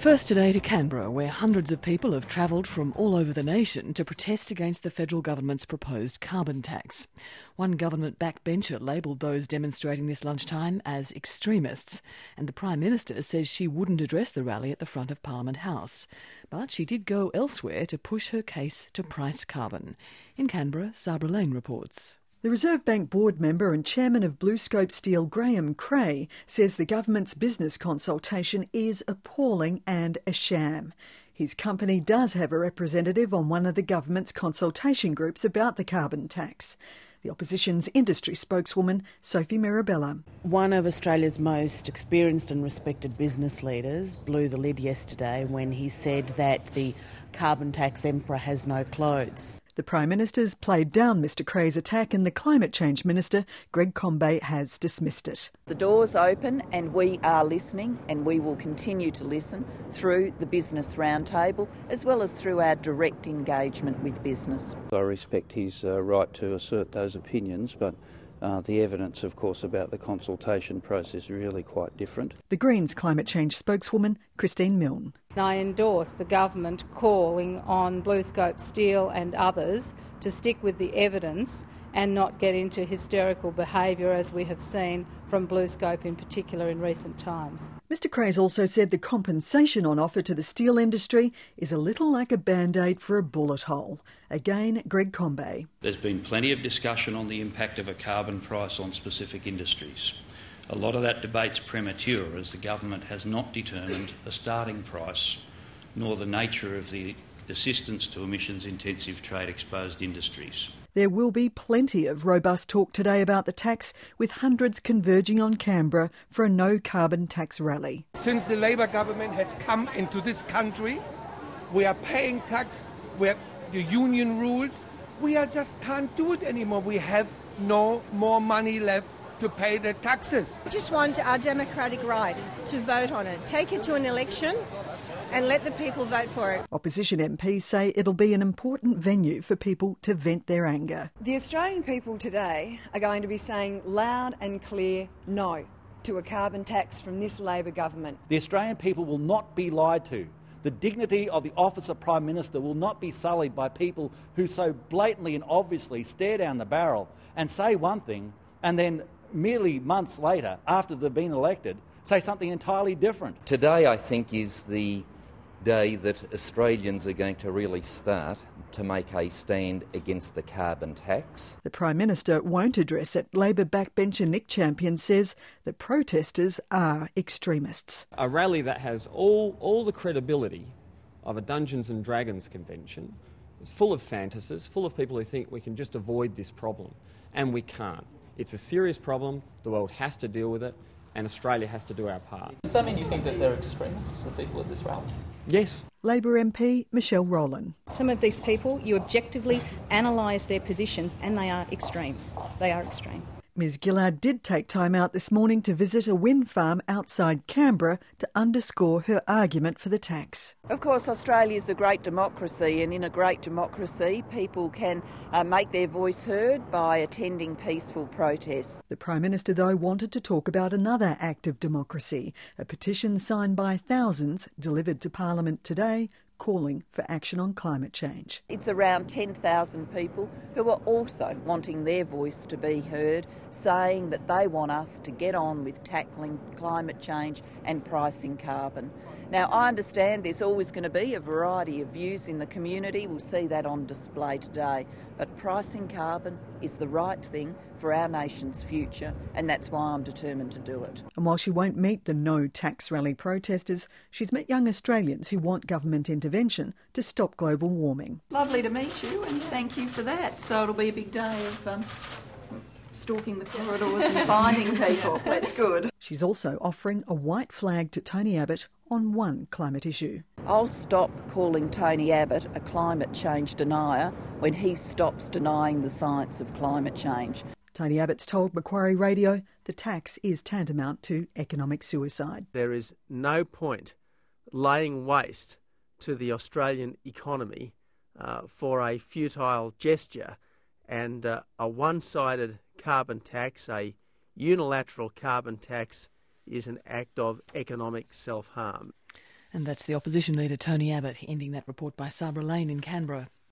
First today to Canberra, where hundreds of people have travelled from all over the nation to protest against the federal government's proposed carbon tax. One government backbencher labelled those demonstrating this lunchtime as extremists, and the Prime Minister says she wouldn't address the rally at the front of Parliament House. But she did go elsewhere to push her case to price carbon. In Canberra, Sabra Lane reports. The Reserve Bank board member and chairman of BlueScope Steel, Graham Cray, says the government's business consultation is appalling and a sham. His company does have a representative on one of the government's consultation groups about the carbon tax. The opposition's industry spokeswoman, Sophie Mirabella. One of Australia's most experienced and respected business leaders blew the lid yesterday when he said that the carbon tax emperor has no clothes. The Prime Minister's played down Mr Cray's attack and the Climate Change Minister, Greg Combet, has dismissed it. The door's open and we are listening, and we will continue to listen through the Business Roundtable as well as through our direct engagement with business. I respect his right to assert those opinions, but the evidence, of course, about the consultation process is really quite different. The Greens Climate Change spokeswoman, Christine Milne. I endorse the government calling on BlueScope Steel and others to stick with the evidence and not get into hysterical behaviour as we have seen from BlueScope in particular in recent times. Mr Cray's also said the compensation on offer to the steel industry is a little like a band-aid for a bullet hole. Again, Greg Combet. There's been plenty of discussion on the impact of a carbon price on specific industries. A lot of that debate's premature as the government has not determined a starting price nor the nature of the assistance to emissions-intensive trade-exposed industries. There will be plenty of robust talk today about the tax, with hundreds converging on Canberra for a no-carbon tax rally. Since the Labor government has come into this country, we are paying tax, we have the union rules, we just can't do it anymore. We have no more money left to pay the taxes. We just want our democratic right to vote on it. Take it to an election and let the people vote for it. Opposition MPs say it'll be an important venue for people to vent their anger. The Australian people today are going to be saying loud and clear no to a carbon tax from this Labor government. The Australian people will not be lied to. The dignity of the office of Prime Minister will not be sullied by people who so blatantly and obviously stare down the barrel and say one thing and then merely months later, after they've been elected, say something entirely different. Today, I think, is the day that Australians are going to really start to make a stand against the carbon tax. The Prime Minister won't address it. Labor backbencher Nick Champion says the protesters are extremists. A rally that has all the credibility of a Dungeons and Dragons convention is full of fantasies, full of people who think we can just avoid this problem, and we can't. It's a serious problem, the world has to deal with it, and Australia has to do our part. Does that mean you think that they're extremists, the people at this rally? Yes. Labor MP Michelle Rowland. Some of these people, you objectively analyse their positions and they are extreme. They are extreme. Ms Gillard did take time out this morning to visit a wind farm outside Canberra to underscore her argument for the tax. Of course, Australia is a great democracy, and in a great democracy, people can make their voice heard by attending peaceful protests. The Prime Minister, though, wanted to talk about another act of democracy, a petition signed by thousands delivered to Parliament today, calling for action on climate change. It's around 10,000 people who are also wanting their voice to be heard, saying that they want us to get on with tackling climate change and pricing carbon. Now, I understand there's always going to be a variety of views in the community. We'll see that on display today. But pricing carbon is the right thing for our nation's future, and that's why I'm determined to do it. And while she won't meet the no tax rally protesters, she's met young Australians who want government intervention to stop global warming. Lovely to meet you, and thank you for that. So it'll be a big day of stalking the corridors and finding people. That's good. She's also offering a white flag to Tony Abbott on one climate issue. I'll stop calling Tony Abbott a climate change denier when he stops denying the science of climate change. Tony Abbott's told Macquarie Radio the tax is tantamount to economic suicide. There is no point laying waste to the Australian economy for a futile gesture, and a one-sided carbon tax, a unilateral carbon tax, is an act of economic self-harm. And that's the opposition leader Tony Abbott, ending that report by Sabra Lane in Canberra.